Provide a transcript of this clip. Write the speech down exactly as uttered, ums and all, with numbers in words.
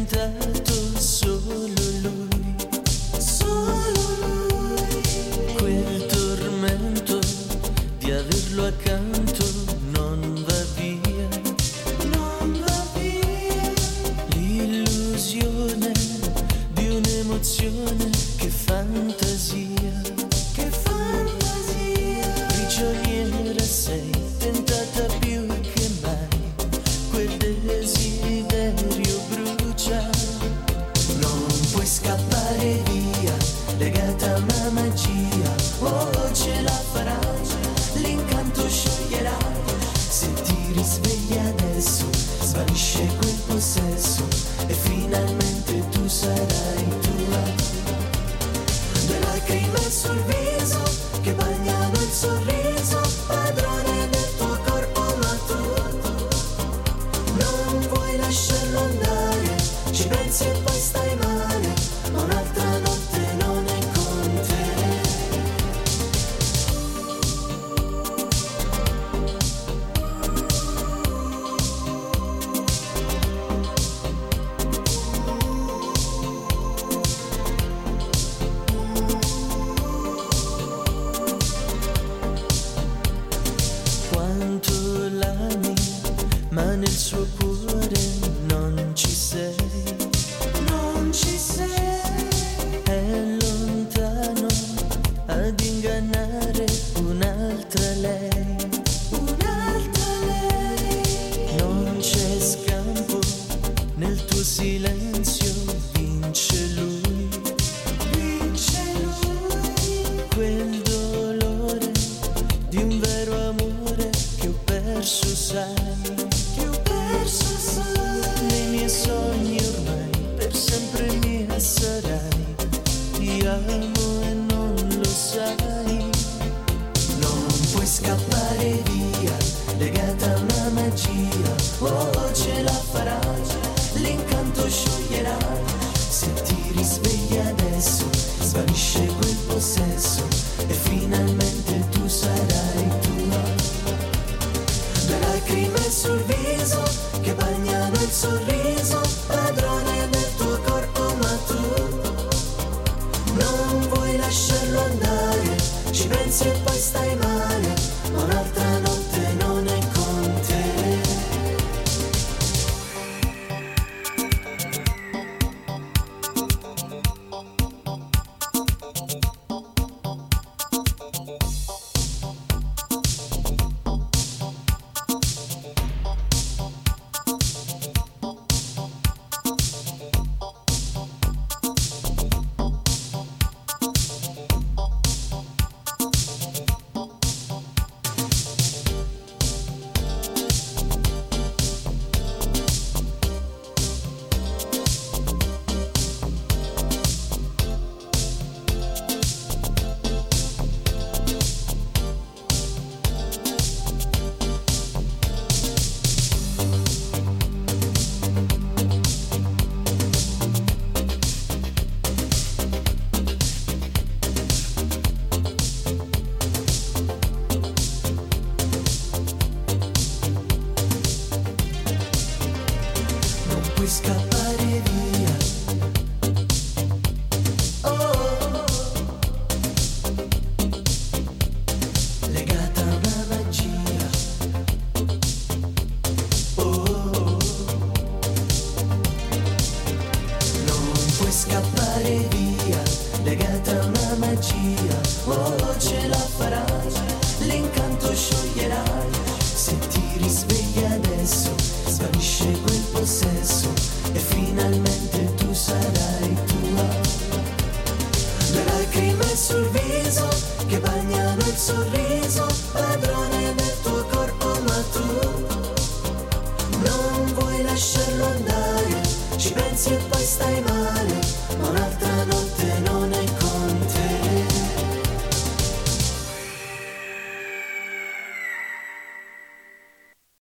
tentato solo lui, solo lui. Quel tormento di averlo accanto non va via, non va via. L'illusione di un'emozione, che fantasia, che fantasia. Prigioniera sei, tentata più che mai, quel desiderio brucia. Non puoi scappare via, legata a una magia. Oh, ce la farai, l'incanto scioglierà. Se ti risvegli adesso, svanisce quel possesso e finalmente tu sarai tua. Due lacrime sul viso che bagnano il sorriso, padrone del tuo corpo, ma tu non vuoi lasciarlo andare. Ci pensi e poi stai male, ma un'altra notte non è con te. Quanto l'ami, ma nel suo cuore non ci sei, non ci sei. È lontano ad ingannare un'altra lei, un'altra lei. Non c'è scampo nel tuo silenzio, vince lui, vince lui. Quel dolore di un vero amore che ho perso, sai, che ho perso, sai. Nei miei sogni ormai per sempre mia sarai. Ti amo e non lo sai. Non puoi scappare via, legata a una magia. Oh, ce la farai, l'incanto scioglierà. Se ti risvegli adesso, svanisce quel possesso e finalmente tu sarai tua. Due lacrime sul viso che bagnano il sorriso, padrone del tuo corpo, ma tu non vuoi lasciarlo andare. Ci pensi e poi stai male, ma un'altra notte non è con te. Puoi scappare via. Oh, legata a una magia. Oh, non puoi scappare via, legata a una magia. Oh, ce la farai, l'incanto scioglierai. Se ti risvegli adesso, svanisce quel possesso e finalmente tu sarai tua. Due lacrime sul viso che bagnano il sorriso, padrone del tuo corpo, ma tu non vuoi lasciarlo andare. Ci pensi e poi stai male, ma un'altra notte